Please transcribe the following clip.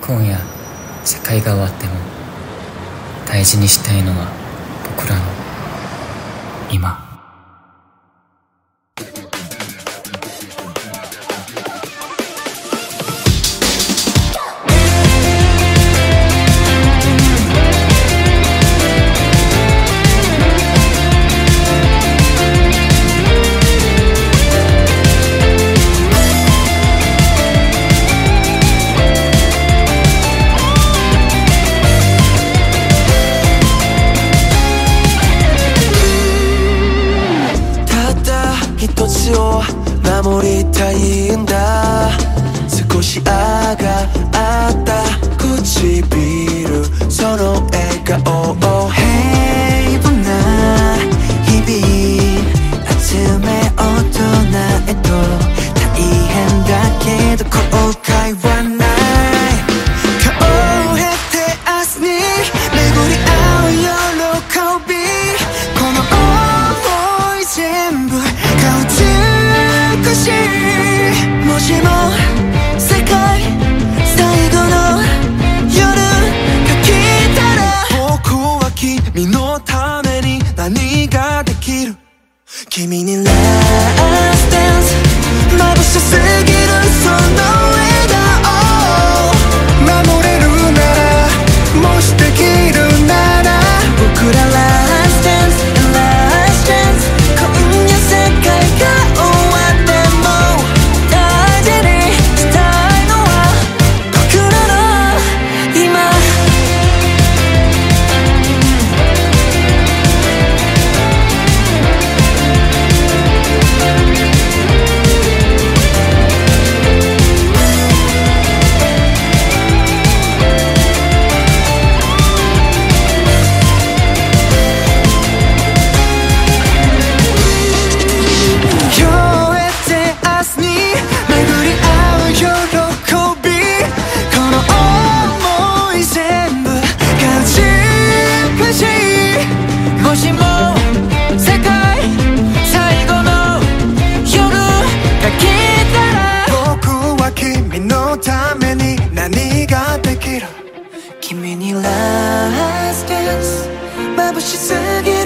今夜世界が終わっても大事にしたいのは僕らの今。 守りたいんだ。少しあがあった唇、その笑顔を平凡な日々集め大人へと大変だけど後悔はない。顔を経て明日に巡り合う喜び、この想い全部もしも世界最後の夜が来たら、僕は君のために何ができる。君にラストダンス、眩しすぎるその笑顔、守れるなら、もしできるなら、僕らラストダンス、ラストダンス、今夜世界が終わって君にラストダンス、眩しすぎる